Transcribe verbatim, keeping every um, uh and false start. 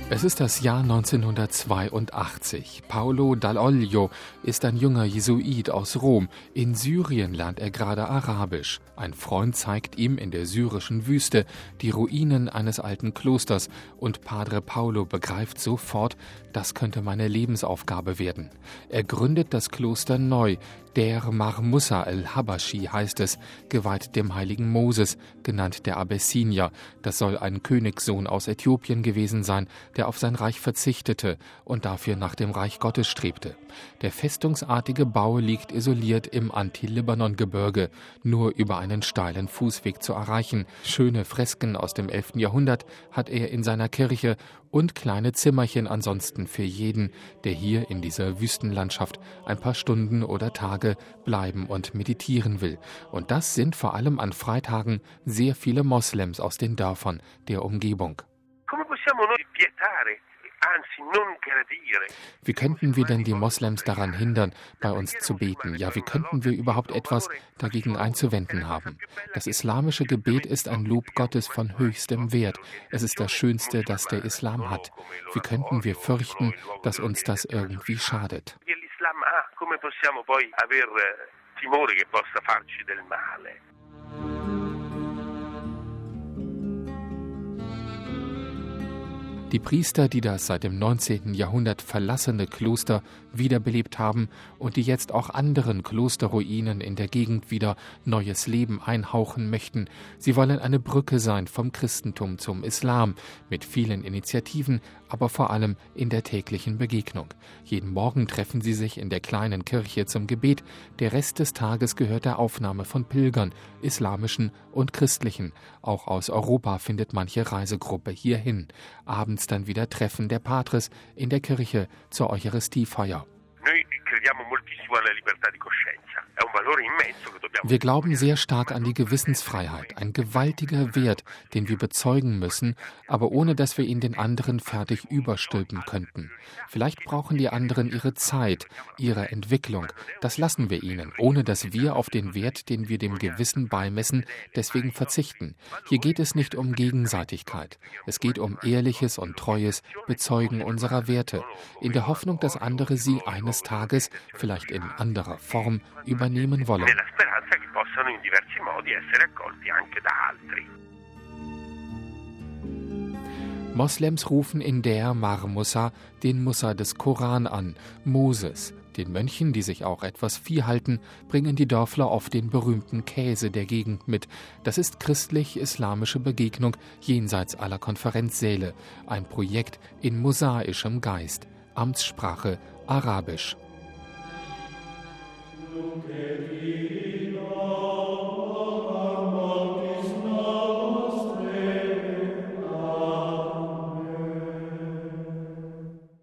Es ist das Jahr neunzehnhundertzweiundachtzig. Paolo Dall'Oglio ist ein junger Jesuit aus Rom. In Syrien lernt er gerade Arabisch. Ein Freund zeigt ihm in der syrischen Wüste die Ruinen eines alten Klosters und Padre Paolo begreift sofort, das könnte meine Lebensaufgabe werden. Er gründet das Kloster neu. Der Mar Musa el-Habashi heißt es, geweiht dem heiligen Moses, genannt der Abessinier. Das soll ein Königssohn aus Äthiopien gewesen sein, der auf sein Reich verzichtete und dafür nach dem Reich Gottes strebte. Der festungsartige Bau liegt isoliert im Anti-Libanon-Gebirge, nur über einen steilen Fußweg zu erreichen. Schöne Fresken aus dem elften Jahrhundert hat er in seiner Kirche und kleine Zimmerchen ansonsten für jeden, der hier in dieser Wüstenlandschaft ein paar Stunden oder Tage bleiben und meditieren will. Und das sind vor allem an Freitagen sehr viele Moslems aus den Dörfern der Umgebung. Wie könnten wir denn die Moslems daran hindern, bei uns zu beten? Ja, wie könnten wir überhaupt etwas dagegen einzuwenden haben? Das islamische Gebet ist ein Lob Gottes von höchstem Wert. Es ist das Schönste, das der Islam hat. Wie könnten wir fürchten, dass uns das irgendwie schadet? Die Priester, die das seit dem neunzehnten Jahrhundert verlassene Kloster wiederbelebt haben und die jetzt auch anderen Klosterruinen in der Gegend wieder neues Leben einhauchen möchten, sie wollen eine Brücke sein vom Christentum zum Islam, mit vielen Initiativen, aber vor allem in der täglichen Begegnung. Jeden Morgen treffen sie sich in der kleinen Kirche zum Gebet, der Rest des Tages gehört der Aufnahme von Pilgern, islamischen und christlichen. Auch aus Europa findet manche Reisegruppe hierhin. Abends dann wieder Treffen der Patres in der Kirche zur Eucharistiefeier. Wir glauben sehr stark an die Gewissensfreiheit, ein gewaltiger Wert, den wir bezeugen müssen, aber ohne dass wir ihn den anderen fertig überstülpen könnten. Vielleicht brauchen die anderen ihre Zeit, ihre Entwicklung. Das lassen wir ihnen, ohne dass wir auf den Wert, den wir dem Gewissen beimessen, deswegen verzichten. Hier geht es nicht um Gegenseitigkeit. Es geht um ehrliches und treues Bezeugen unserer Werte, in der Hoffnung, dass andere sie eines Tages, vielleicht in anderer Form, übernehmen wollen. Moslems rufen in der Mar Musa den Musa des Koran an, Moses. Den Mönchen, die sich auch etwas Vieh halten, bringen die Dörfler oft den berühmten Käse der Gegend mit. Das ist christlich-islamische Begegnung jenseits aller Konferenzsäle. Ein Projekt in mosaischem Geist. Amtssprache Arabisch.